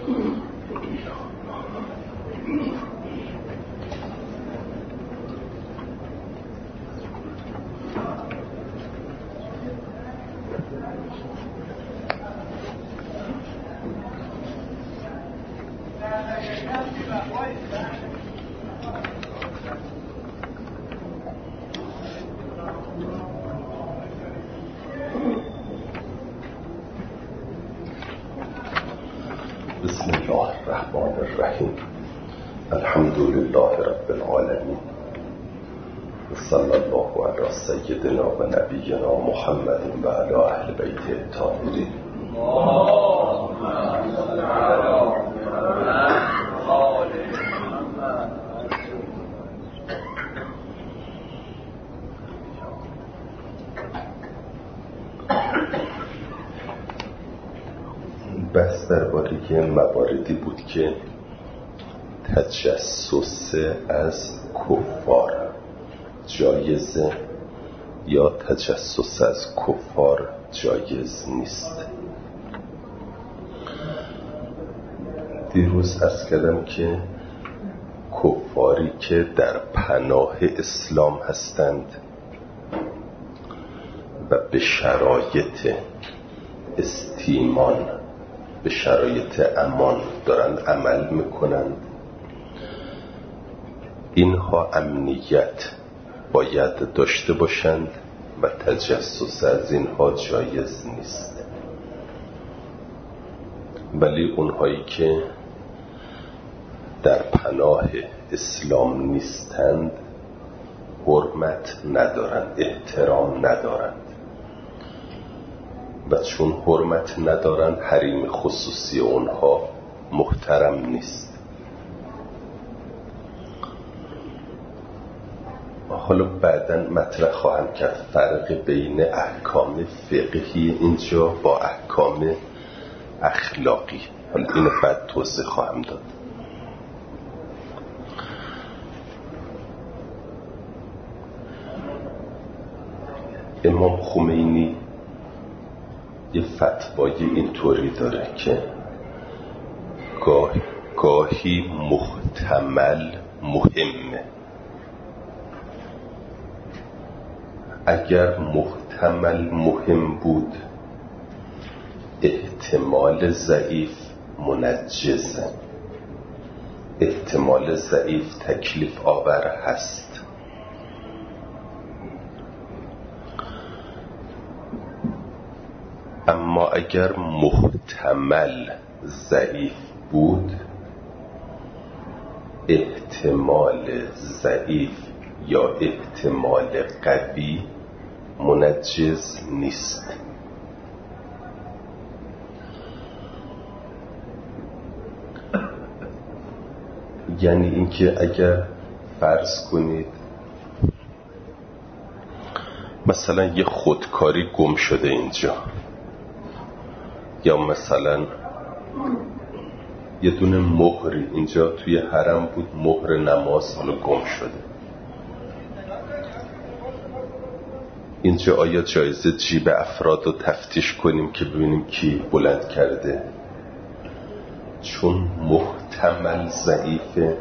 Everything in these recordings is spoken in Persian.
بسم الله الرحمن الرحیم. الحمد لله رب العالمین. صلی الله علی سیدنا و نبینا محمد و علی اهل بیته الطاهرین. بحث درباره که مواردی بود که تجسس از کفار جایزه یا تجسس از کفار جایز نیست. دیروز عرض کردم که کفاری که در پناه اسلام هستند و به شرایط استیمان، به شرایط امان دارند عمل میکنند، اینها امنیت باید داشته باشند و تجسس از اینها جایز نیست. ولی اونهایی که در پناه اسلام نیستند حرمت ندارند، احترام ندارند و چون حرمت ندارند حریم خصوصی اونها محترم نیست. حالا بعداً مطرح خواهم کرد فرق بین احکام فقهی اینجا با احکام اخلاقی. حالا اینو بعد توضیح خواهم داد. امام خمینی یه فتوای اینطوری داره که گاهی محتمل مهمه. اگر محتمل مهم بود احتمال ضعیف منجزه، احتمال ضعیف تکلیف آور هست. اما اگر محتمل ضعیف بود احتمال ضعیف یا احتمال قوی منجز نیست. یعنی اینکه اگر فرض کنید مثلا یه خودکاری گم شده اینجا، یا مثلا یه دونه مهری اینجا توی حرم بود، مهر نماز حالا گم شده، اینجا آیا جایزه جیب افراد رو تفتیش کنیم که ببینیم کی بلند کرده؟ چون محتمل ضعیفه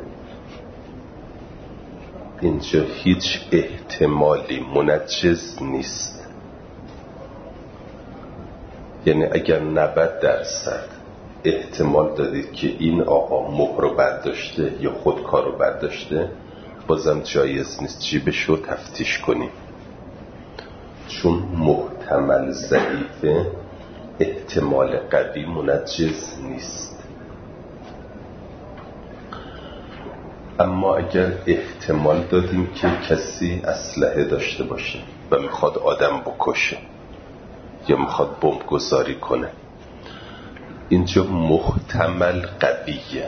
اینجا هیچ احتمالی منجز نیست. یعنی اگر 90% احتمال دادید که این آقا مهر رو برداشته یا خودکار رو برداشته، بازم جایز نیست جیبش رو تفتیش کنیم، چون محتمل ضعیفه، احتمال قوی منجز نیست. اما اگر احتمال دادیم که کسی اسلحه داشته باشه و میخواد آدم بکشه یا میخواد بمب گذاری کنه، اینجا محتمل قویه.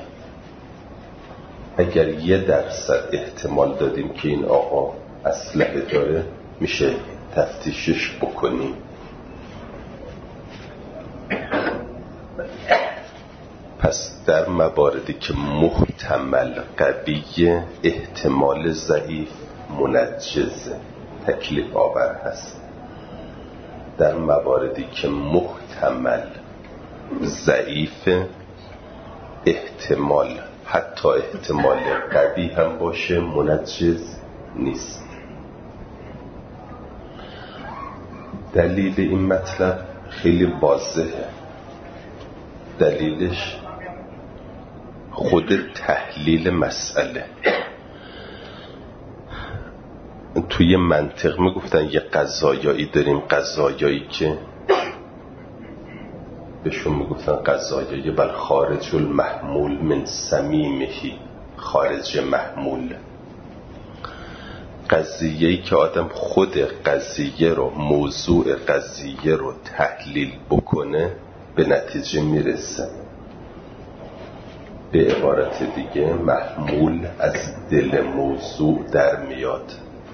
اگر 1% احتمال دادیم که این آقا اسلحه داره میشه تفتیشش بکنیم. پس در مواردی که محتمل قویه احتمال ضعیف منجزه، تکلیف آور هست. در مواردی که محتمل ضعیفه احتمال، حتی احتمال قوی هم باشه، منجز نیست. دلیل این مطلب خیلی واضحه. دلیلش خود تحلیل مسئله. توی منطق میگفتن یه قضایایی داریم، قضایایی که بهشون میگفتن قضایایی بل خارج المحمول من صمیمهی، خارج محمول. قضیه‌ای که آدم خود قضیه رو، موضوع قضیه رو تحلیل بکنه به نتیجه میرسه. به عبارت دیگه محمول از دل موضوع در میاد.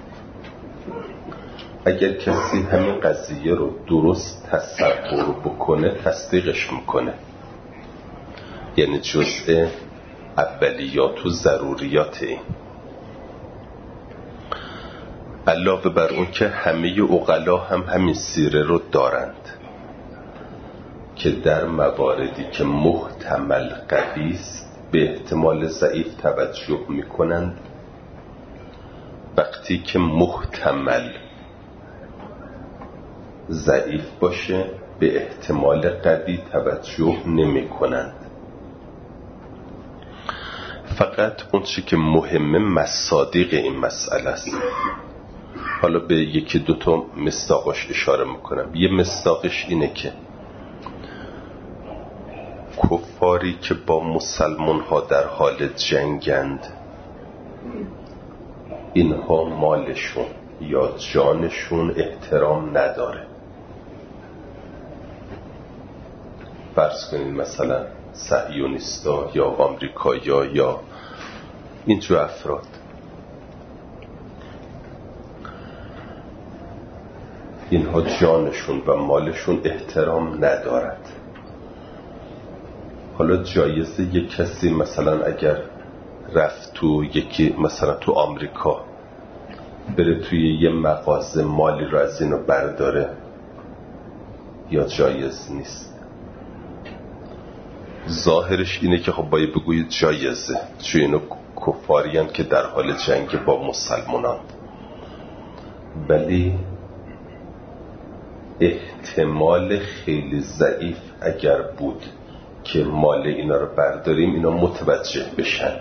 اگر کسی همین قضیه رو درست تصور بکنه تصدیقش میکنه، یعنی جزء اولیات و ضروریات این. علاوه بر اون که همه عقلا هم همین سیره رو دارند که در مواردی که محتمل قوی است به احتمال ضعیف توجه میکنند، وقتی که محتمل ضعیف باشه به احتمال قوی توجه نمی کنند. فقط اون چی که مهمه مصادیق این مسئله است. حالا به یکی دوتا مصداقش اشاره میکنم. یه مصداقش اینه که کفاری که با مسلمان ها در حال جنگند، اینها مالشون یا جانشون احترام نداره. فرض کنید مثلا صهیونیستا یا آمریکایا یا اینجور افراد، اینها جانشون و مالشون احترام ندارد. حالا جایزه یک کسی مثلا اگر رفت تو یکی مثلا تو آمریکا بره توی یه مغازه مالی رو از اینو برداره، یا جایز نیست؟ ظاهرش اینه که خب باید بگوید جایزه، چون اینو کفاری هم که در حال جنگ با مسلمانان. ولی احتمال خیلی ضعیف اگر بود که مال اینا رو برداریم اینا متوجه بشند،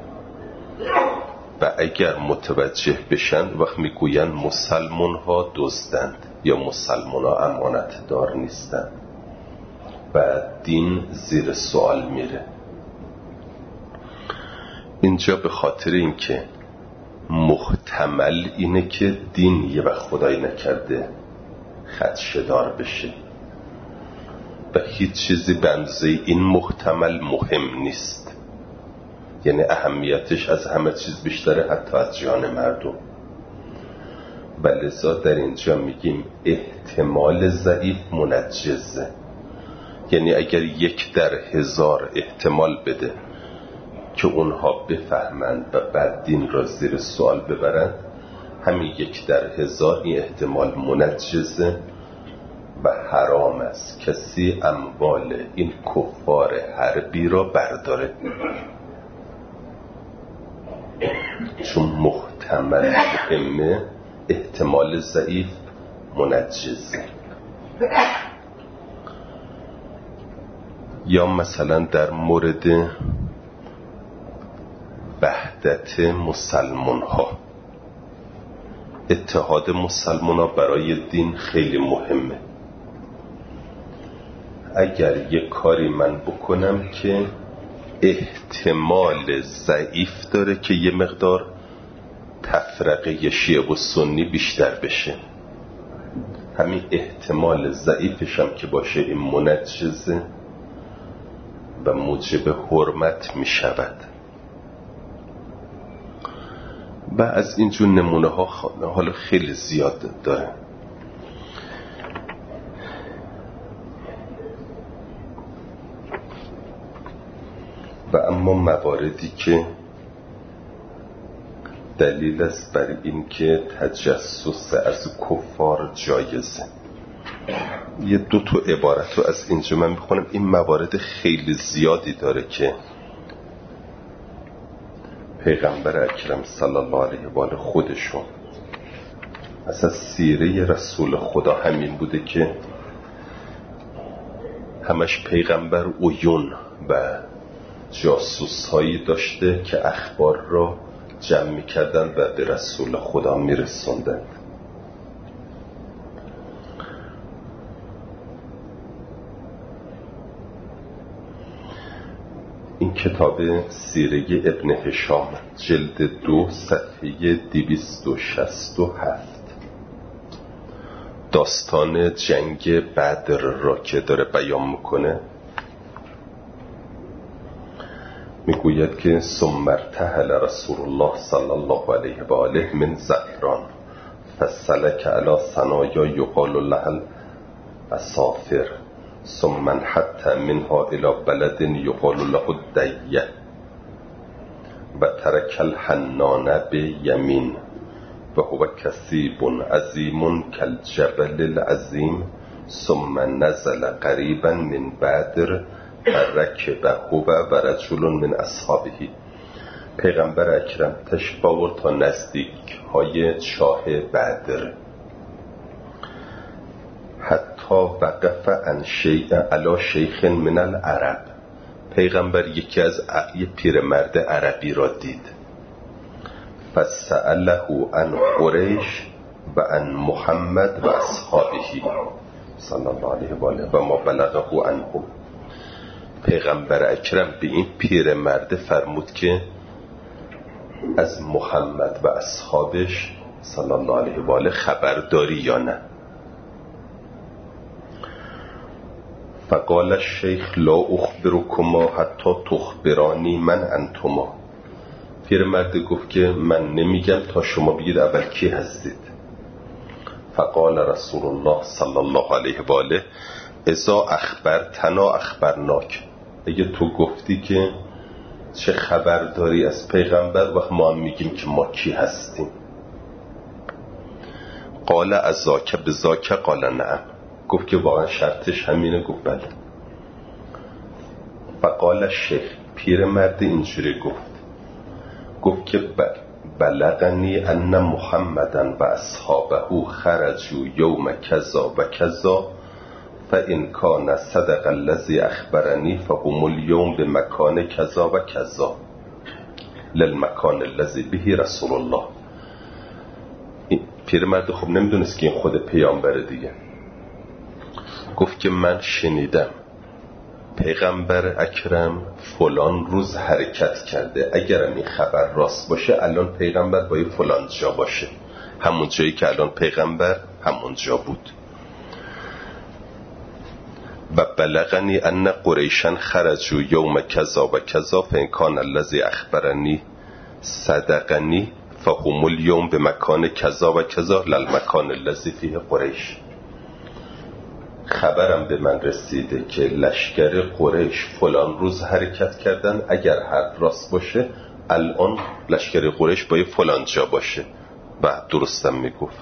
و اگر متوجه بشند وقت میگوین مسلمان ها دزدند یا مسلمان ها امانت دار نیستند و دین زیر سوال میره. اینجا به خاطر اینکه محتمل اینه که دین یه وقت خدای نکرده خدشه‌دار بشه و هیچ چیزی به اندازه این محتمل مهم نیست، یعنی اهمیتش از همه چیز بیشتره، حتی از جان مردم. و لذا در اینجا میگیم احتمال ضعیف منجزه، یعنی اگر 1 در 1000 احتمال بده که اونها بفهمند و بعد دین را زیر سوال ببرند، همین 1 در 1000 این احتمال منجزه و حرام است کسی اموال این کفار حربی را برداره، چون محتمل مهمه، احتمال ضعیف منجزه. یا مثلا در مورد وحدت مسلمان ها، اتحاد مسلمان ها برای دین خیلی مهمه. اگر یک کاری من بکنم که احتمال ضعیف داره که یه مقدار تفرقه شیعه و سنی بیشتر بشه، همین احتمال ضعیفش هم که باشه این منجزه و موجب حرمت می شود. و از اینجور نمونه ها حالا خیلی زیاد داره. و اما مواردی که دلیل است بر این که تجسس از کفار جایزه، یه 2 عبارت رو از اینجا من میخونم. این موارد خیلی زیادی داره که پیغمبر اکرم صلی الله علیه و آله خودشون اصلا سیره رسول خدا همین بوده که همش پیغمبر عیون و جاسوس هایی داشته که اخبار را جمع میکردن و به رسول خدا میرسوندن. این کتاب سیره ابن هشام جلد 2 صفحه 267 داستان جنگ بدر را که داره بیان میکنه میگوید که ثم ارتحل رسول الله صلی الله علیه و آله من زهران فسلک علی ثنایا یقال له الاسافر ثم انحط منها الى بلد یقال له الدیه و ترک الحنان بیمین و هو کثیب عظیم کالجبل العظیم ثم نزل قریبا من بدر فرکب هو و رجل من اصحابه. پیغمبر اکرم تشریف آورد تا نزدیک های چاه بدر، حتی وقف عن شیء علی شیخ من العرب. پیغمبر یکی از پیرمرد عربی را دید، فسأله عن قریش و عن محمد و اصحابه صلی الله علیه و آله و ما بلغه عنهم. پیغمبر اکرم به این پیرمرد فرمود که از محمد و اصحابش صلی الله علیه و آله خبر داری یا نه؟ فقال الشیخ لا اخبرکما حتی تخبرانی من انتما. پیرمرد گفت که من نمیگم تا شما بگید اول کی هستید. فقال رسول الله صلی الله علیه و آله اذا اخبرتنا اخبرناک. اگه تو گفتی که چه خبر داری از پیغمبر وقت ما هم میگیم که ما کی هستیم. قال ازاک بزاک قال نعم. گفت که واقعا شرطش همینه؟ گفت بله. فقال الشیخ، پیرمرد اینجوری گفت که بلغنی ان محمدن و اصحابه خرجوا یوم کذا و کذا فإن کان صدق الذی اخبرنی فهم اليوم بمکان کذا و کذا للمکان الذی به رسول الله. پیرمرد خب نمیدونست که این خود پیامبر دیگه. گفت که من شنیدم پیغمبر اکرم فلان روز حرکت کرده، اگرم این خبر راست باشه الان پیغمبر باید فلان جا باشه، همون جایی که الان پیغمبر همون جا بود. و بلغنی ان قریشا خرجوا یوم کذا و کذا فان کان الذی اخبرنی صدقنی فهم اليوم بمکان کذا و کذا للمکان الذی فیه قریش. خبرم به من رسیده که لشکر قریش فلان روز حرکت کردن، اگر هر راست باشه الان لشکر قریش باید فلان جا باشه. و درستم میگفت.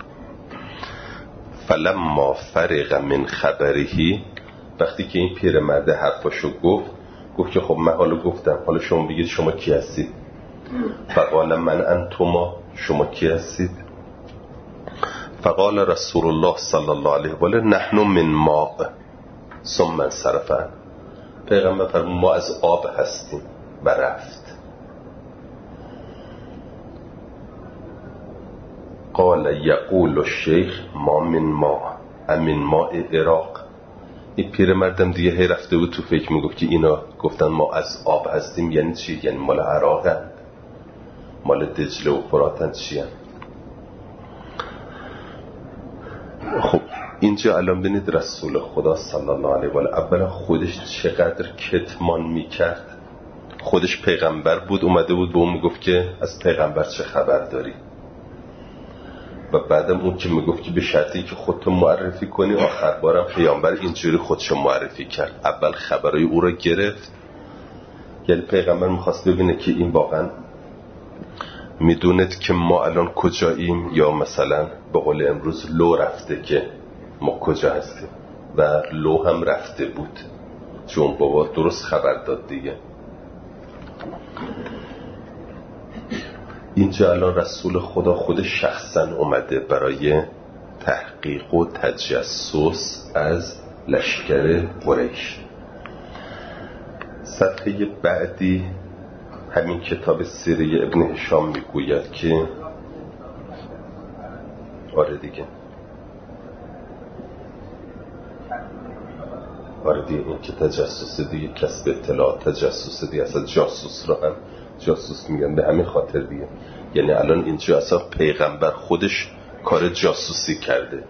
فلما فرغ من خبرهی، وقتی که این پیرمرد حرفاشو گفت که خب من حالا گفتم، حالا شما بگید شما کی هستید. فقال من انتما، شما کی هستید. فقال رسول الله صلی الله علیه و آله نحن من ماء ثم انصرف. پیغمبر فرمود ما از آب هستیم و رفت. قال یقول الشیخ ما من ماء امن ماء عراق. این پیرمردم دیگه هی رفته بود تو فکر میگفت که اینا گفتن ما از آب هستیم یعنی چی؟ یعنی مال عراقن، مال دجله و فراتن چی هن؟ خب اینجا الان بینید رسول خدا صلی الله علیه و آله اولا خودش چقدر کتمان میکرد. خودش پیغمبر بود، اومده بود به اون میگفت که از پیغمبر چه خبر داری، و بعدم اون که میگفت که به شرطی که خودتو معرفی کنی. آخر بارم پیامبر اینجوری خودشو معرفی کرد، اول خبرای او رو گرفت. یعنی پیغمبر میخواست ببینه که این واقعا میدوند که ما الان کجاییم، یا مثلا به قول امروز لو رفته که ما کجا هستیم. و لو هم رفته بود چون بابا درست خبر داد دیگه. اینجا الان رسول خدا خود شخصا اومده برای تحقیق و تجسس از لشکر قریش. صفحه بعدی همین کتاب سیره ابن هشام میگوید که آره دیگه این که تجسس دیگه، کسب اطلاعات تجسس دیگه، اصلا جاسوس را هم جاسوس میگن به همین خاطر دیگه. یعنی الان اینجا اصلا پیغمبر خودش کار جاسوسی کرده.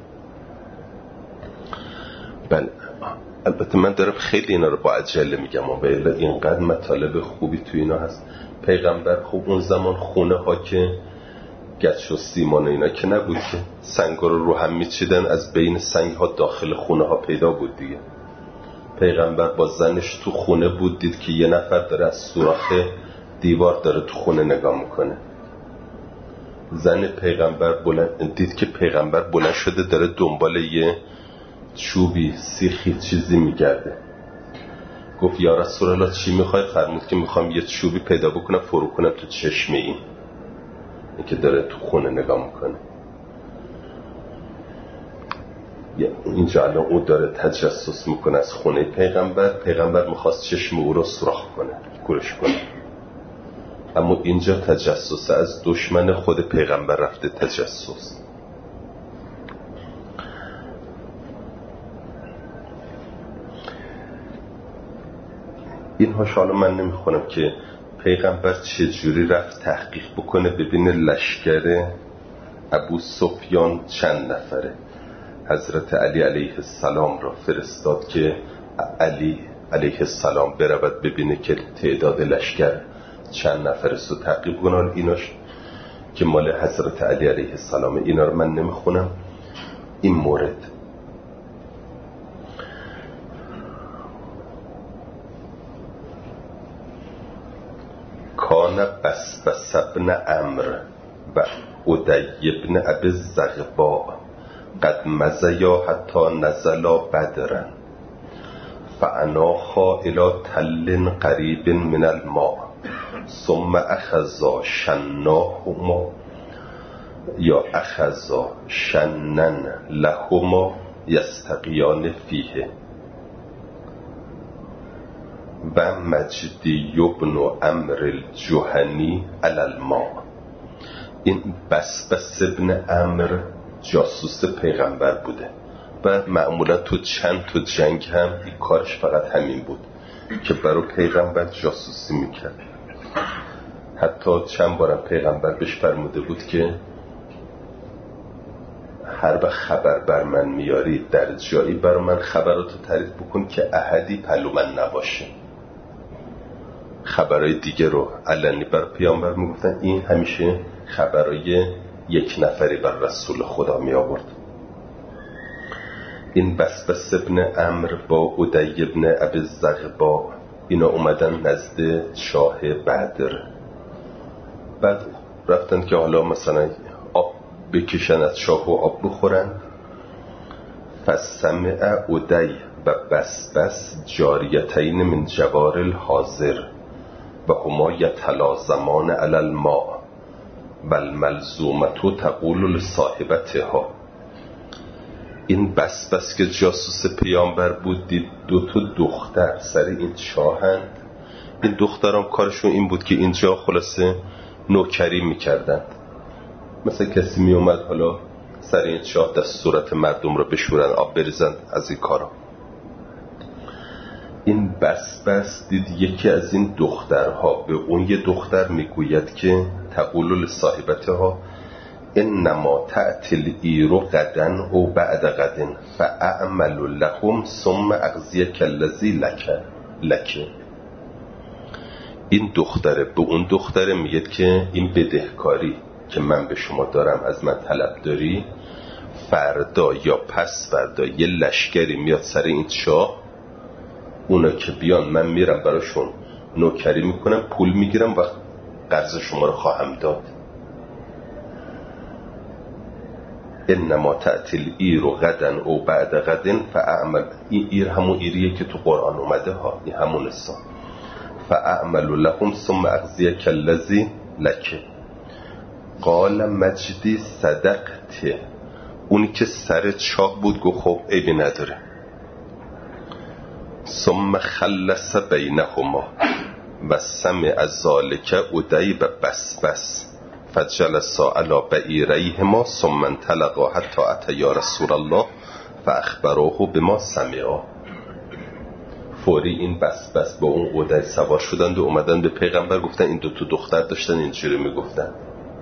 بله البته من دارم خیلی اینا رو با عجله میگم و به اینقدر مطالب خوبی تو اینا هست. پیغمبر خوب اون زمان خونه ها که گچ و سیمان اینا که نبود که سنگا رو هم میچیدن، از بین سنگ ها داخل خونه ها پیدا بود دیگه. پیغمبر با زنش تو خونه بود، دید که یه نفر داره از سوراخ دیوار داره تو خونه نگاه میکنه. زن پیغمبر دید که پیغمبر بلند شده داره دنبال یه چوبی سیخی چیزی میگرده. گفت یا رسول الله چی میخوای؟ فرمود که میخوام یه چوبی پیدا بکنم فرو کنم تو چشم این که داره تو خونه نگاه میکنه. اینجا الان او داره تجسس میکنه از خونه پیغمبر میخواست چشم او رو سوراخ کنه، گورش کنه. اما اینجا تجسس از دشمن خود پیغمبر رفته تجسس. اینها حالا من نمیخونم که پیغمبر چجوری رفت تحقیق بکنه ببینه لشکر ابو سفیان چند نفره. حضرت علی علیه السلام را فرستاد که علی علیه السلام برود ببینه که تعداد لشکر چند نفره سو تحقیق کنن. ایناش که مال حضرت علی علیه السلام، اینا رو من نمیخونم. این مورد کان بسبس ابن عمرو و عدی ابن ابی الزغباء قد مضیا حتی نزلا بدرا فاناخا الى تل قریب من الماء ثم اخذا شناهما یا اخذا شنن لهما یستقیان فیه و مجدی ابن عمرو الجهنی علی الماء. این بسبس ابن عمرو جاسوس پیغمبر بوده و معمولا تو چند تا جنگ هم این کارش فقط همین بود که برای پیغمبر جاسوسی میکرد. حتی چند بارم پیغمبر بهش فرموده بود که هر وقت خبر بر من میاری در جایی برای من خبراتو تعریف بکن که احدی پلو من نباشه. خبرای دیگه رو علنی بر پیامبر میگفتن، این همیشه خبرای یک نفری بر رسول خدا می آورد. این بسبس ابن عمرو با عدی ابن ابی الزغباء اینا اومدن نزد شاه بدر. بعد رفتن که حالا مثلا آب بکشن از شاه و آب بخورن. فسمع عدی و بسبس جاریتین من جوار الحاضر و هما یتلازمان علی الماء و الملزومتو تقول لصاحبتها. این بس که جاسوس پیامبر بود دید دو تا دختر سر این شاهند. این دختران کارشون این بود که اینجا خلاصه نوکری میکردند. مثلا کسی میومد حالا سر این شاه دستورات مردم رو بشورن، آب بریزن، از این کارا. این بس دید یکی از این دخترها به اون یه دختر میگوید که تقول لصاحبتها انما تأتل ایرو غدن او بعد غدن فاعمل لهم ثم اغذیک الذی لک. این دختره به اون دختره میگه که این بدهکاری که من به شما دارم از من طلب داری، فردا یا پس فردا یه لشکری میاد سر این شاه، اونا که بیان من میرم براشون نوکری میکنم، پول میگیرم و قرض شما رو خواهم داد. انما تأتل ایرو غدن او بعد غدن فاعمل. این ایر همون ایریه که تو قرآن اومده ها، این همون اسم. فاعمل لهم ثم اغذیک الذی لک. قال مجدی صدقت، اونی که سر چاق بود گفت خب عیبی نداره. ثم خلص بینهما و سمع ذلک ادی و بس فجلس علی بعیریهما ثم انطلقا حتی اتیا رسول الله فاخبروه بما سمعا. فوری این بس با اون ادی سوار شدند و اومدن به پیغمبر گفتن این دو دختر داشتن اینجوری میگفتن.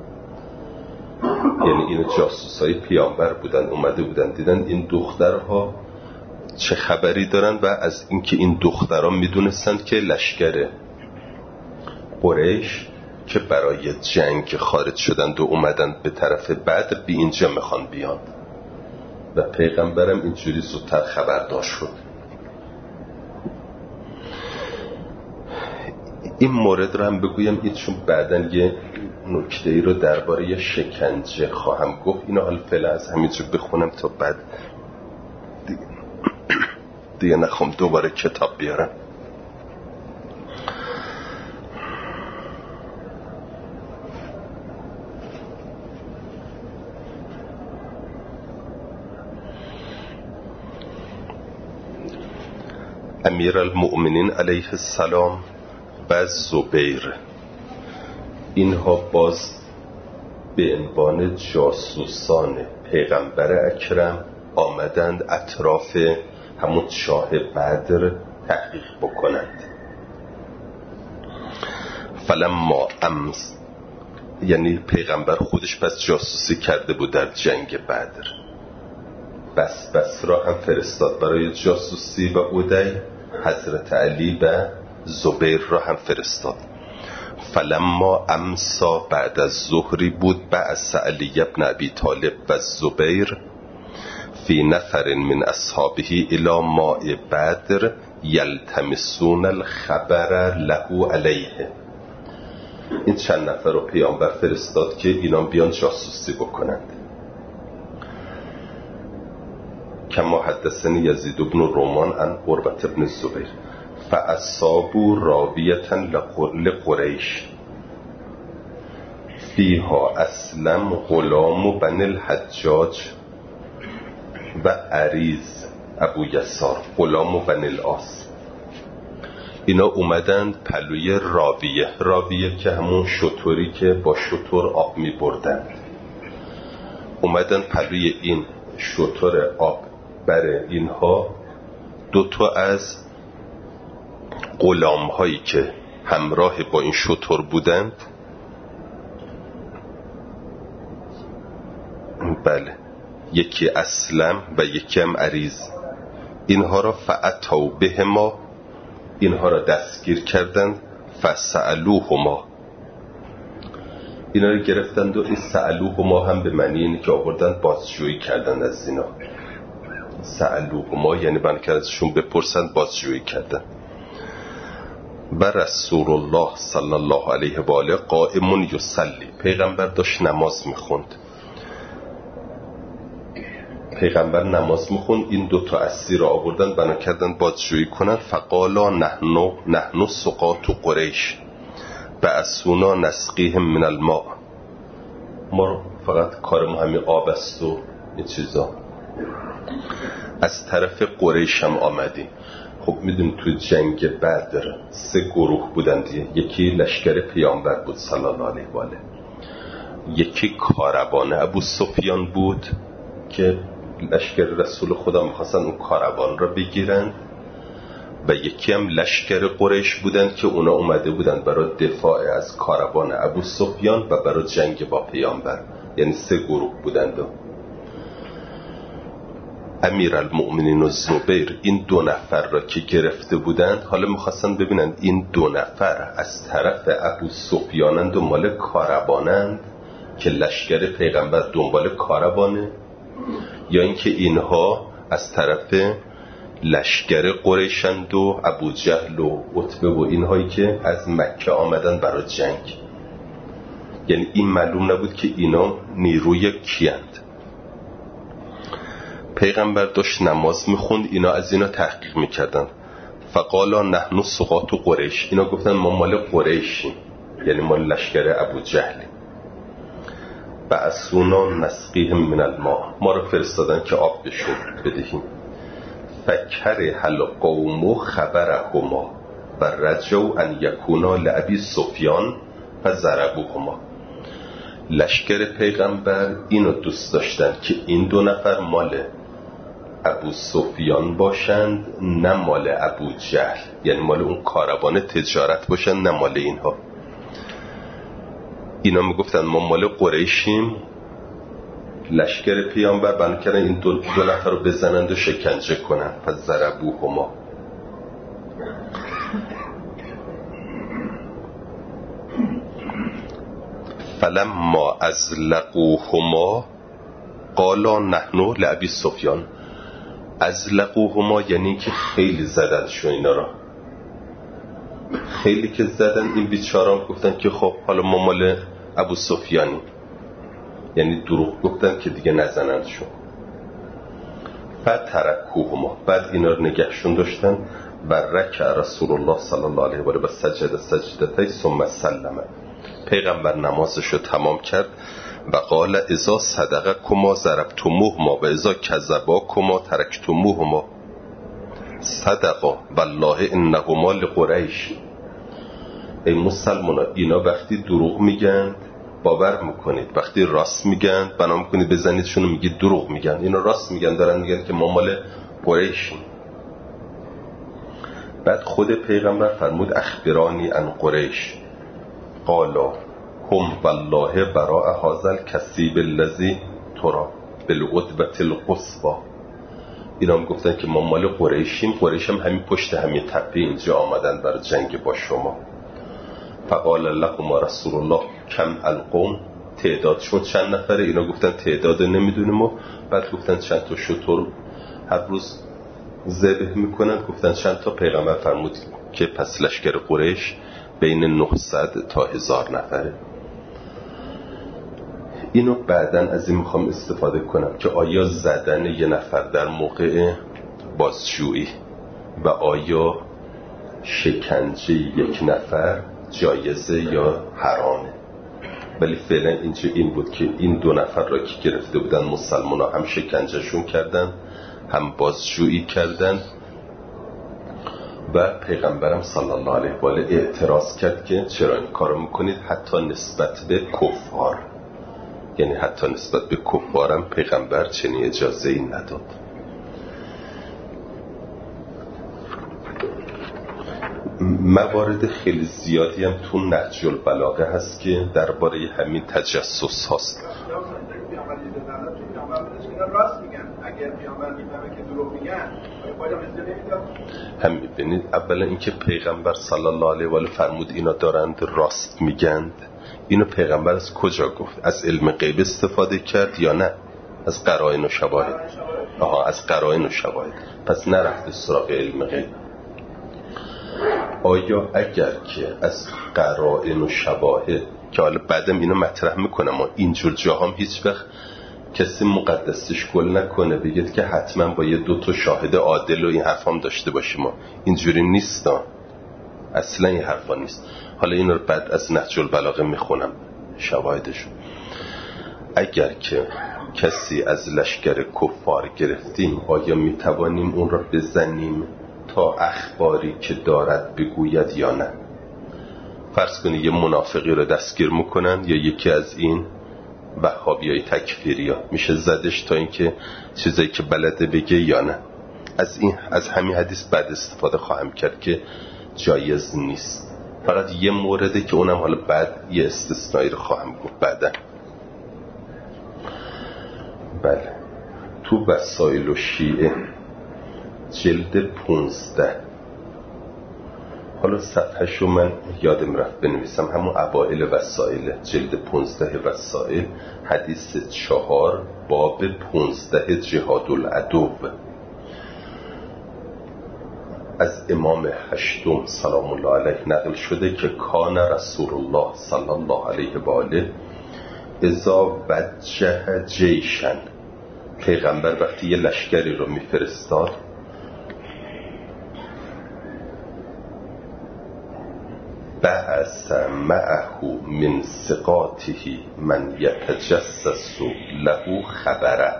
یعنی این جاسوسای پیامبر بودن، اومده بودن دیدن این دخترها چه خبری دارن و از اینکه این دخترها میدونستند که لشکر قریش که برای جنگ خارج شدند و اومدن به طرف بدر به اینجا میخوان بیان و پیغمبرم اینجوری زودتر خبردار شد. این مورد رو هم بگویم این چون بعدن یه نکته ای رو درباره شکنجه خواهم گفت. اینو حالا فعلا از همینجا بخونم تا بعد دیگه نخوام دوباره کتاب بیارم. امیر المؤمنین علیه السلام و زبیر اینها باز به عنوان جاسوسان پیغمبر اکرم آمدند اطراف همون شاه بدر تحقیق بکنند. فلما امس، یعنی پیغمبر خودش پس جاسوسی کرده بود در جنگ بدر، بس را هم فرستاد برای جاسوسی و ادی، حضرت علی و زبیر را هم فرستاد. فلما امسا، بعد از ظهری بود، بعث علی ابن ابی طالب و زبیر فی نفر من اصحابه الی ماء بدر یلتمسون الخبر له علیه. این چند نفر رو پیامبر فرستاد که اینا بیان جاسوسی بکنند. کما حدثنی یزید بن رومان عن قربة بن الزبیر فاصابوا راویة لقریش فیها اسلم غلام بن الحجاج و عریض ابو یسار غلام بن العاص. اینا اومدند پلوی راویه که همون شتوری که با شتور آب می بردند، اومدن پلوی این شتور آب بر اینها دو تا از غلام هایی که همراه با این شتور بودند، بله، یکی اسلم و یکی هم عریض، اینها را فأتوا بهما، اینها را دستگیر کردند. فسألوهما، اینا را گرفتند و این سألوهما هم به معنی اینه که آوردند بازجویی کردند از اینا. سألوهما یعنی بنا که ازشون بپرسند بازجویی کردند. و رسول الله صلی الله علیه و آله قائم یصلی، پیغمبر داشت نماز میخوند. پیغمبر نماز میخوند، این دو تا اسیر را آوردن بنا کردن بازجویی کنن. فقالا نحن سقاط قریش بعثونا نسقیهم من الماء، ما فقط کارمون همین آب است و این چیزا. از طرف قریش هم آمدیم. خب میدونیم توی جنگ بدر 3 گروه بودن دیگه. یکی لشکر پیامبر بود صلی الله علیه و آله، یکی کاروان ابو سفیان بود که لشکر رسول خدا میخواستن اون کاروان را بگیرن، و یکی هم لشکر قریش بودن که اونا اومده بودن برای دفاع از کاروان ابو سفیان و برای جنگ با پیامبر. یعنی 3 گروه بودند. امیر المؤمنین و زبیر این 2 نفر را که گرفته بودند، حالا میخواستن ببینن این 2 نفر از طرف ابو سفیانند و مال کاروانند که لشکر پیغمبر دنبال کاروانه، یا اینکه اینها از طرف لشکر قریشند و ابو جهل و عتبه و اینهایی که از مکه آمدن برای جنگ. یعنی این معلوم نبود که اینا نیروی کیند. پیغمبر داشت نماز میخوند، اینا از اینا تحقیق میکردن. فقالا نحن سقاط قریش، اینا گفتن ما مال قریشیم، یعنی مال لشکر ابو جهل. بعثونا نسقیهم من الماء، ما رو فرستادن که آب بهشون بدهیم. فکره القوم خبرهما و رجوا ان یکونا لابی سفیان فضربوهما. لشکر پیغمبر اینو دوست داشتن که این دو نفر مال ابو سفیان باشند، نه مال ابو جهل، یعنی مال اون کاروان تجارت باشند، نه مال اینها. اینا میگفتن ما مال قریشیم. لشکر پیامبر بنا کردن این دو نفر رو بزنند و شکنجه کنن. پس ضربوهما. فلما ازلقوهما قالا نحن لابی سفیان. ازلقوهما یعنی که خیلی زدنشون اینا را، خیلی که زدن این بیچاران، گفتن که خب حالا ما مال ابو سفیانی، یعنی دروغ گفتن که دیگه نزنندشون. بعد ترکوهما، بعد اینا رو نگهشون داشتن. و رکع رسول الله صلی الله علیه و آله و سجد سجدتین ثم سلم. پیغمبر نمازش رو تمام کرد و قال اذا صدقکما ضربتموهما و اذا کذباکما ترکتموهما. صدقا والله انهما لقریش. ای مسلمانا، اینا وقتی دروغ میگن باور میکنید، وقتی راست میگن بنا میکنید بزنیدشون و میگید دروغ میگن. اینا راست میگن، دارن میگن که ما مال قریشیم. بعد خود پیغمبر فرمود اخبرانی عن قریش قالا هم والله براء هذا الکسیب الذی ترى بالعدبة القصوى. اینا هم گفتن که ما مال قریشیم. قریش هم همین پشت همین تپه اینجا آمدن برای جنگ با شما. فقال لهم رسول الله کم القوم. تعداد شد چند نفره؟ اینا گفتن تعداد نمیدونیم. و بعد گفتن چند تا شتر هر روز ذبح میکنن. گفتن چند تا؟ پیغمبر فرمود که پس لشکر قریش بین 900 تا 1000 نفره. اینو بعدن از این میخوام استفاده کنم که آیا زدن یه نفر در موقع بازجویی و آیا شکنجه یک نفر جایزه یا حرامه. ولی فعلا اینجا این بود که این دو نفر را که گرفته بودن مسلمان ها هم شکنجهشون کردن هم بازجویی کردن و پیغمبرم صلی الله علیه و آله اعتراض کرد که چرا این کارو میکنید، حتی نسبت به کفار، یعنی حتی نسبت به کفارم پیغمبر چنین اجازه ای نداد. موارد خیلی زیادی هم تو نهج البلاغه هست که درباره همین تجسس هست. هم میبینید اولا اینکه پیغمبر صلی الله علیه و آله فرمود اینا دارند راست میگند. اینو پیغمبر از کجا گفت؟ از علم غیب استفاده کرد یا نه از قرائن و شواهد؟ از قرائن و شواهد. پس نرفته سراغ علم غیب. آیا اگر که از قرائن و شواهد، که حالا بعدم اینو مطرح میکنم، ما اینجور جاهام هیچ وقت کسی مقدسش گل نکنه بگید که حتما با یه 2 شاهد عادل و این حرفام داشته باشیم. ما اینجوری نیست، اصلا این حرفا نیست. حالا این رو بعد از نهج البلاغه میخونم شواهدشو. اگر که کسی از لشکر کفار گرفتیم آیا میتوانیم اون رو بزنیم تا اخباری که دارد بگوید یا نه؟ فرض کنید یه منافقی رو دستگیر میکنن یا یکی از این وهابیای تکفیری ها، میشه زدش تا اینکه چیزایی که بلده بگه یا نه؟ از همین حدیث بعد استفاده خواهم کرد که جایز نیست. فقط یه مورده که اونم حالا بعد یه استثنایی رو خواهم گفت بعدا. بله، تو وسائل و شیعه جلد 15، حالا صفحه‌شو من یادم رفت بنویسم، همون اوائل وسائل جلد 15 وسائل، حدیث 4 باب 15 جهاد العدو. از امام هشتم سلام الله علیه نقل شده که کان رسول الله صلی الله علیه و آله اذا وجه جیشن، پیغمبر وقتی یه لشکری رو میفرستاد بعث معه من ثقاته من یتجسس له خبره.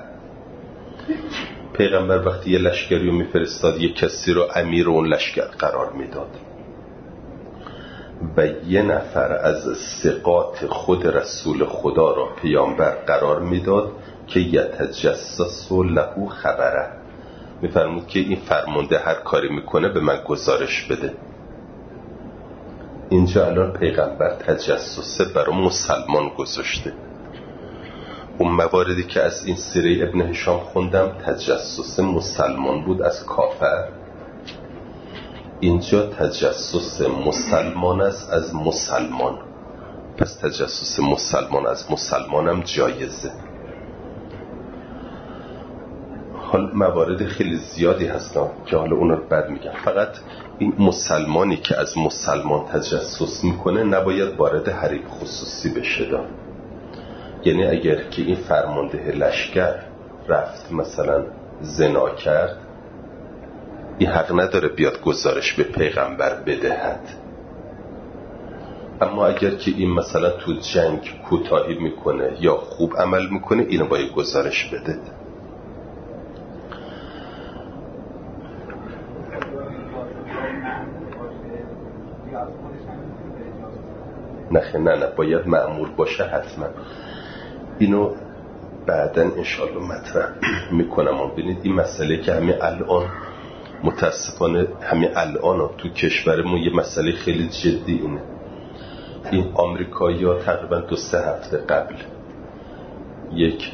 پیغمبر وقتی یه لشکری رو میفرستاد، یه کسی رو امیر اون لشکر قرار میداد و یه نفر از ثقات خود رسول خدا را پیامبر قرار میداد که یتجسس له خبره، میفرمود که این فرمانده هر کاری میکنه به من گزارش بده. اینجا الان پیغمبر تجسس برای مسلمان گذاشته. اون مواردی که از این سیره ابن هشام خوندم تجسس مسلمان بود از کافر، اینجا تجسس مسلمان است از مسلمان، پس تجسس مسلمان از مسلمانم جایزه. حال موارد خیلی زیادی هستن که حالا اونا رو بعد میگم. فقط این مسلمانی که از مسلمان تجسس میکنه نباید وارد حریم خصوصی بشه دا. یعنی اگر که این فرمانده لشکر رفت مثلا زنا کرد، این حق نداره بیاد گزارش به پیغمبر بدهد. اما اگر که این مثلا تو جنگ کوتاهی میکنه یا خوب عمل میکنه، اینو باید گزارش بده. نه باید مأمور باشه حتما. اینو بعداً انشالله مطرح میکنم. ببینید این مسئله که همین الان متاسفانه همین الان تو کشورمون یه مسئله خیلی جدی اینه. این آمریکایی‌ها تقریباً 2-3 هفته قبل یک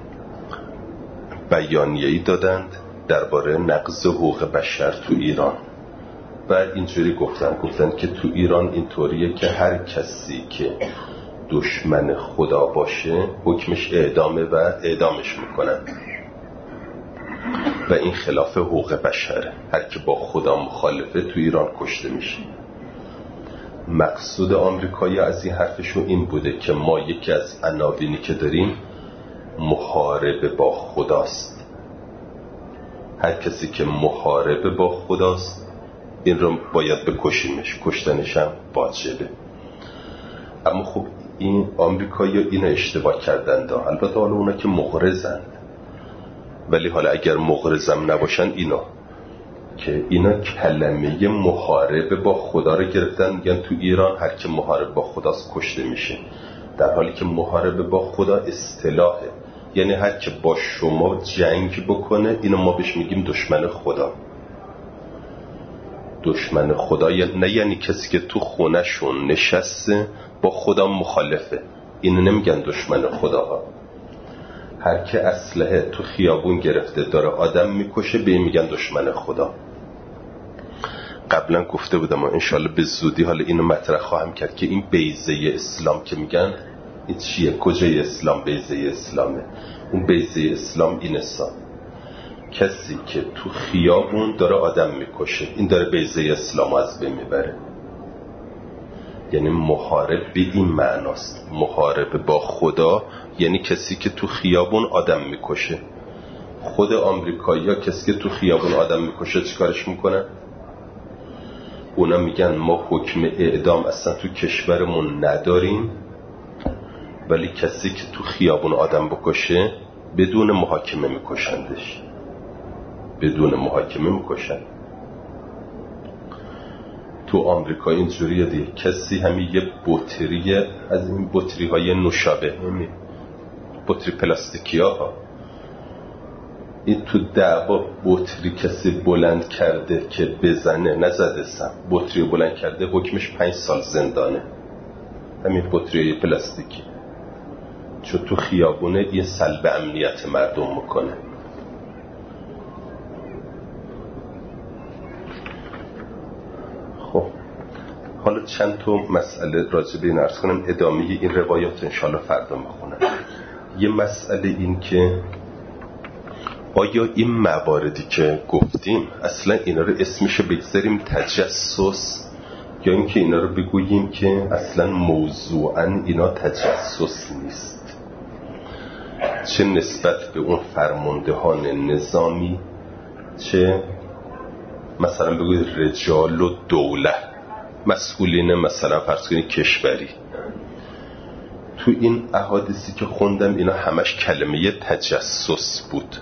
بیانیه‌ای دادند درباره نقض حقوق بشر تو ایران. بعد اینجوری گفتن که تو ایران اینطوریه که هر کسی که دشمن خدا باشه حکمش اعدامه و اعدامش میکنن و این خلاف حقوق بشره. هر که با خدا مخالفه تو ایران کشته میشه. مقصود آمریکایی از این حرفشون این بوده که ما یکی از عناوینی که داریم محاربه با خداست. هر کسی که محاربه با خداست این رو باید بکشیمش، کشتنش هم واجبه. اما خب این آمریکایی اینو اشتباه کردند. البته حالا اونا که مغرضند، ولی حالا اگر مغرضم نباشن اینا کلمه محاربه با خدا رو گرفتن، میگن تو ایران هر که محارب با خداست کشته میشه، در حالی که محاربه با خدا اصطلاحه. یعنی هر که با شما جنگ بکنه اینو ما بهش میگیم دشمن خدا. دشمن خدا یعنی کسی که تو خونه‌شون نشسته با خدا مخالفه، اینو نمیگن دشمن خدا ها. هر که اسلحه تو خیابون گرفته داره آدم میکشه به این میگن دشمن خدا. قبلا گفته بودم و انشالله به زودی حالا اینو مطرح خواهم کرد که این بیضه اسلام که میگن این چیه؟ کجای اسلام بیضه اسلامه؟ اون بیضه اسلام این است: کسی که تو خیابون داره آدم میکشه این داره بیضه اسلام از بین میبره. یعنی محارب به این معناست. محارب با خدا یعنی کسی که تو خیابون آدم میکشه. خود آمریکایی‌ها کسی که تو خیابون آدم میکشه چیکارش میکنن؟ اونا میگن ما حکم اعدام اصلا تو کشورمون نداریم، ولی کسی که تو خیابون آدم بکشه بدون محاکمه میکشندش، بدون محاکمه میکشن. تو آمریکا اینجوریه دیگه. کسی همین یه بطری از این بطری های نوشابه، بطری پلاستیکی ها، این تو دعوا بطری کسی بلند کرده که بزنه، نزده سم، بطری بلند کرده حکمش 5 سال زندانه. همین بطری پلاستیکی، چون تو خیابونه این سلب امنیت مردم میکنه. خب حالا چند تا مسئله راجع به این عرض کنم، ادامه این روایات انشالله فردا میخونم. یه مسئله این که آیا این مواردی که گفتیم اصلا اینا رو اسمشو بگذاریم تجسس، یا اینکه اینا رو بگوییم که اصلا موضوعاً اینا تجسس نیست؟ چه نسبت به اون فرماندهان نظامی، چه مثلا بگوید رجال و دوله، مسئولین مثلا فرض کنید کشوری. تو این احادیثی که خوندم اینا همش کلمه تجسس بود.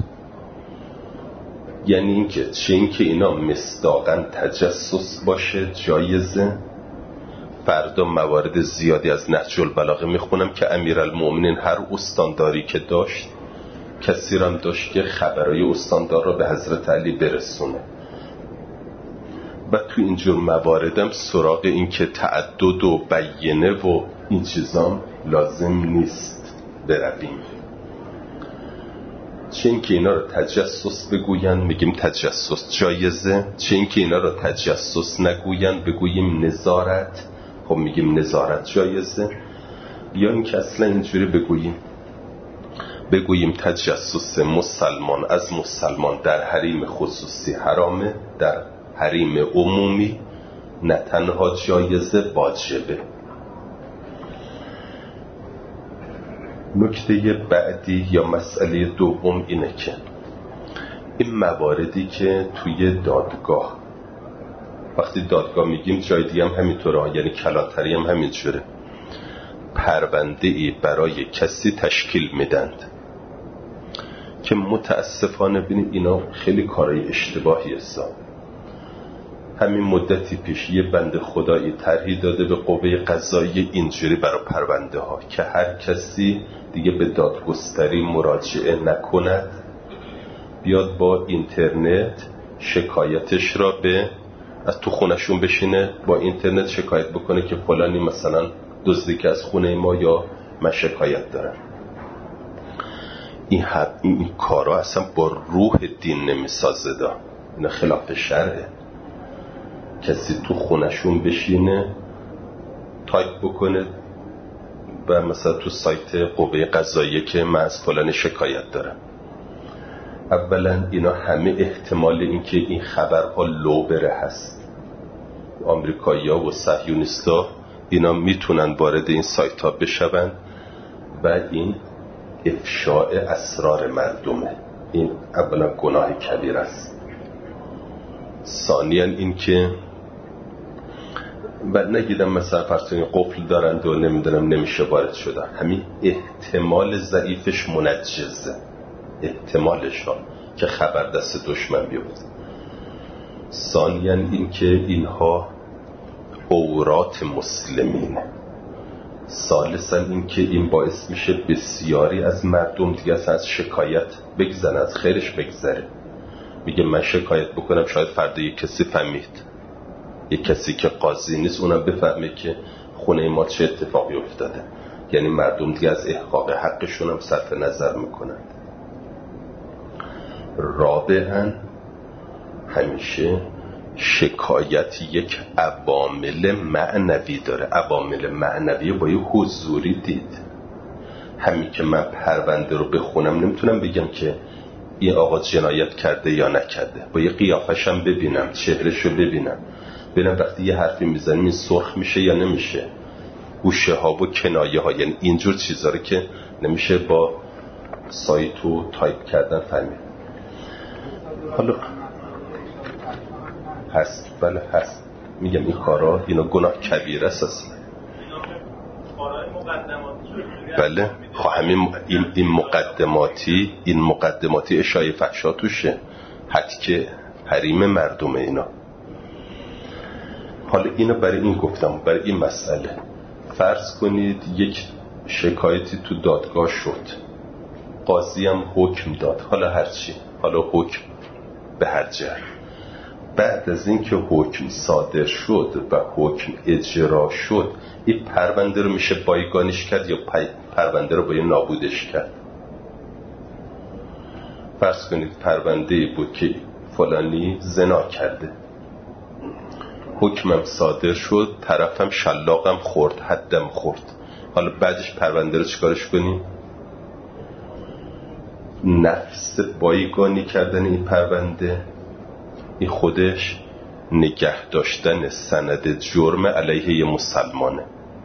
یعنی اینکه چه اینکه اینا مصداقاً تجسس باشه جایزه. فردا موارد زیادی از نهج البلاغه میخونم که امیرالمومنین هر استانداری که داشت کسی هم داشت که خبرای استاندار را به حضرت علی برسونه. و تو اینجور مواردم سراغ این که تعدد و بیینه و این چیزام لازم نیست برویم. چه اینکه اینا رو تجسس بگوین میگیم تجسس جایزه، چه اینکه اینا رو تجسس نگوین بگوییم نظارت، خب میگیم نظارت جایزه. یا اینکه اصلا اینجوری بگوییم تجسس مسلمان از مسلمان در حریم خصوصی حرامه، در حریم عمومی نه تنها جایزه واجبه. نکته بعدی یا مسئله دوم اینه که این مواردی که توی دادگاه، وقتی دادگاه میگیم جای دیگه هم همینطوره، یعنی کلانتری هم همینطوره، پرونده‌ای برای کسی تشکیل میدند که متاسفانه ببینید اینا خیلی کارهای اشتباهی است. همین مدتی پیش یه بنده خدایی طرحی داده به قوه قضاییه اینجوری برای پرونده ها که هر کسی دیگه به دادگستری مراجعه نکند، بیاد با اینترنت شکایتش را از تو خونشون بشینه با اینترنت شکایت بکنه که فلانی مثلا دزدی که از خونه ما یا من شکایت دارم. این کارا اصلا با روح دین نمیسازه، این خلاف شرعه. کسی تو خونشون بشینه تایپ بکنه و مثلا تو سایت قوه قضاییه که من از فلان شکایت دارم. اولا اینا همه احتمال این که این خبرها لوبره هست. آمریکایی‌ها و صهیونیست‌ها اینا میتونن وارد این سایت ها بشون و این افشاء اسرار مردمه. این اولا گناه کبیر است. ثانیاً این که و نگیدم مثلا فرض کنید قفل دارند و نمیدونم نمیشه وارد شدن، همین احتمال ضعیفش منجزه، احتمالش ها که خبر دست دشمن بیفته. ثانیاً این که اینها عورات مسلمینه. ثالثاً این که این باعث میشه بسیاری از مردم دیگه از شکایت بگذرن، از خیرش بگذره. میگه من شکایت بکنم شاید فردا یک کسی فهمید، یک کسی که قاضی نیست اونم بفهمه که خونه ما چه اتفاقی افتاده. یعنی مردم دیگه از احقاق حقشون هم صرف نظر میکنند. رابعاً همیشه شکایت یک عوامل معنوی داره. عوامل معنوی با یه حضوری دید. همین که من پرونده رو بخونم نمیتونم بگم که این آقا جنایت کرده یا نکرده، با یه قیافش هم ببینم، چهرش رو ببینم وقتی یه حرفی میزنیم این سرخ میشه یا نمیشه، گوشه ها و کنایه ها، یعنی اینجور چیزا رو که نمیشه با سایت و تایپ کردن فهمید. حالا هست، بله هست، میگم این کارا اینا گناه کبیره است اصلا. بله خب همین این مقدماتی اشاعه فحشا توشه، حتی حریم مردم اینا. حالا اینو برای این گفتم، برای این مسئله. فرض کنید یک شکایتی تو دادگاه شد، قاضی هم حکم داد، حالا هرچی، حالا حکم به هر جهت. بعد از این که حکم صادر شد و حکم اجرا شد، این پرونده رو میشه بایگانیش کرد یا پرونده رو باید نابودش کرد. فرض کنید پرونده بود که فلانی زنا کرده، حکمم صادر شد، طرفم شلاقم خورد، حدم خورد. حالا بعدش پرونده رو چیکارش کنیم؟ نفس بایگانی کردن این پرونده، این خودش نگه داشتن سند جرم علیه یه مسلمانه.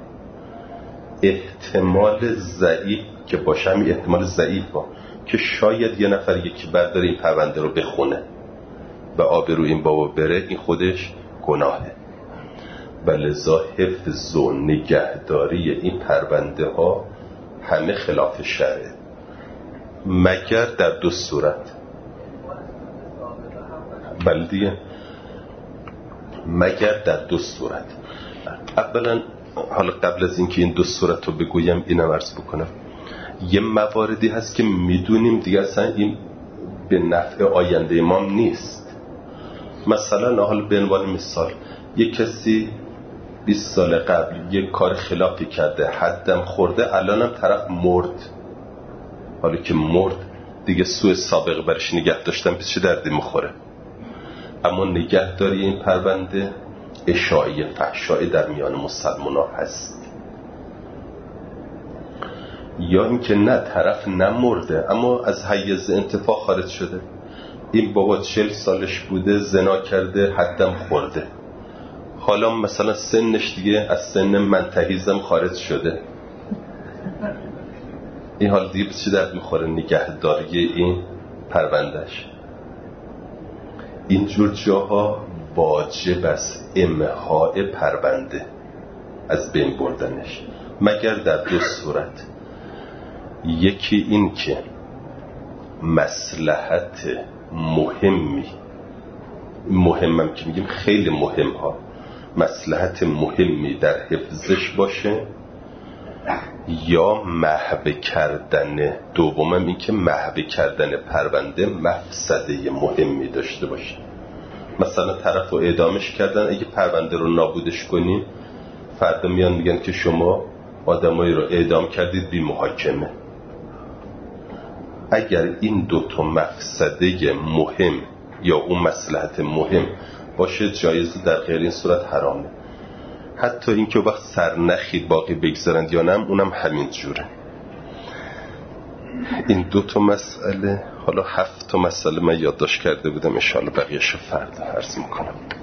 احتمال ضعیف که باشه، همین احتمال ضعیف با که شاید یه نفر یکی برداره این پرونده رو بخونه و آبروی این بابا بره، این خودش گناهه. و لذا حفظ و نگهداری این پرونده ها همه خلاف شرعه، مگر در دو صورت. بلدیه مگر در دو صورت. اولا حالا قبل از اینکه این دو صورت رو بگویم اینم عرض بکنم، یه مواردی هست که میدونیم دیگه اصلا این به نفع آینده ما نیست. مثلا حالا به عنوان مثال یه کسی 20 سال قبل یه کار خلافی کرده، حدم خورده، الانم طرف مرد. حالا که مرد دیگه سوء سابقه برش نگه داشتن چه دردی میخوره؟ اما نگهداری این پرونده اشاعه فحشای در میان مسلمان ها هست. یا اینکه نه، طرف نمرده اما از حیز انتفاع خارج شده. این بابا 40 سالش بوده، زنا کرده، حدم خورده، حالا مثلا سنش دیگه از سن منتهیزم خارج شده. این حال دیگه چه درد میخوره نگهداری این پروندهش؟ اینجور جاها واجب است امحاء پرونده، از بین بردنش، مگر در دو صورت. یکی این که مصلحت مهمم که میگیم خیلی مهم ها، مصلحت مهمی در حفظش باشه، یا محو کردن، دومم این که محو کردن پرونده مفسده مهمی داشته باشه. مثلا طرف رو اعدامش کردن، اگه پرونده رو نابودش کنیم فردا میان میگن که شما آدمایی رو اعدام کردید بی محاکمه. اگر این دوتا مفسده مهم یا اون مصلحت مهم باشه جایزه، در غیر این صورت حرامه. حتی این که وقت سرنخی باقی بگذارند یا نه، اونم همین جوره. این دوتا مسئله، حالا 7 مسئله من یادداشت کرده بودم، انشاءالله بقیه‌شو فردا عرض میکنم.